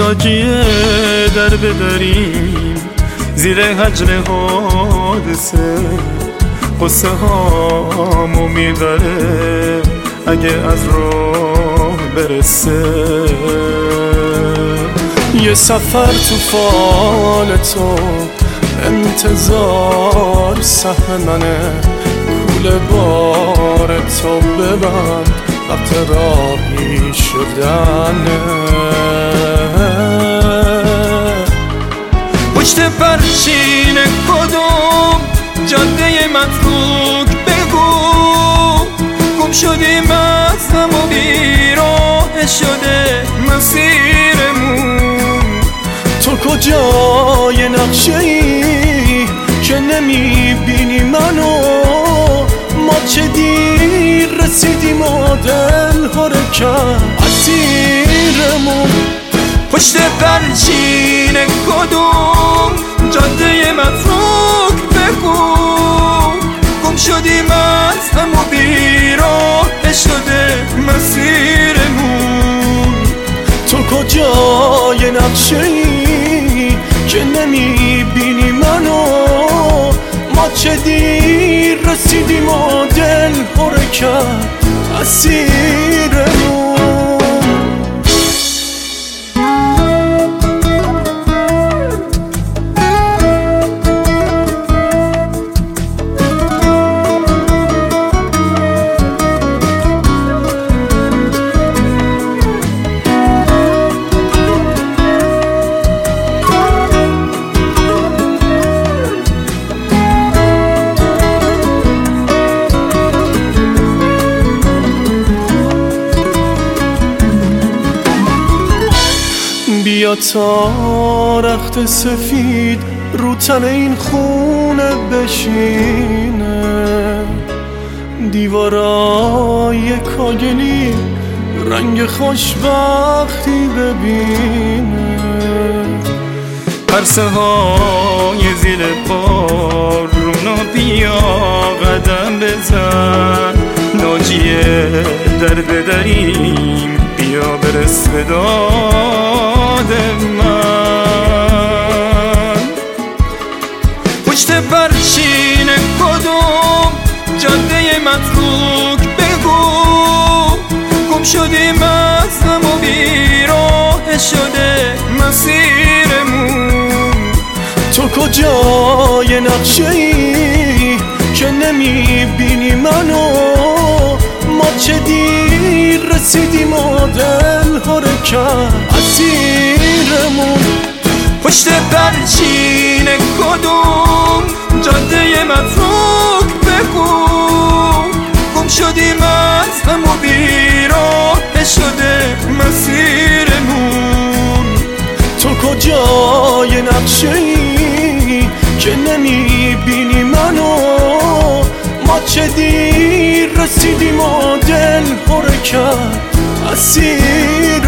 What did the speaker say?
ناجیه در بداریم زیر هجر حادثه، قصه هامو میبره اگه از راه برسه. یه سفر تو فال تو انتظار سهم منه، کوله بار تو ببند وقت راهی شدنه. پشت پرچین کدوم جاده متروک بگو، گم شدیم از هم و بیراه شده مسیرمون. تو کجای نقشه ای که نمیبینی منو؟ ما چه دیر رسیدیم و دل ها رو کرد اسیرمون. پشت پرچین کدوم جاده متروک بگو، گم شدیم از هم و بیراه شده مسیرمون. تو کجای نقشه ای که نمیبینی منو؟ ما چه دیر رسیدیم و دل ها رو کرد اسیرمون. بیا تا رخت سفید رو تن این خونه بشینه، دیوارای کاگلی رنگ خوشبختی ببینه. عرصه های زیر بارونا بیا قدم بزن، ناجیه در بداریم بیا برس به داد من. پشت پرچین کدوم جاده متروک بگو، گم شدیم از هم و بیراه شده مسیرمون. تو کجای نقشه ای که نمیبینی منو؟ ما چه دیر رسیدیم و دل ها رو کرد اسیرمون. پشت پرچین کدوم جاده متروک بگو، گم شدیم از هم و بیراه شده مسیرمون. تو کجای نقشه ای که نمیبینی منو؟ ما چه دیر رسیدیم و دل ها رو کرد اسیر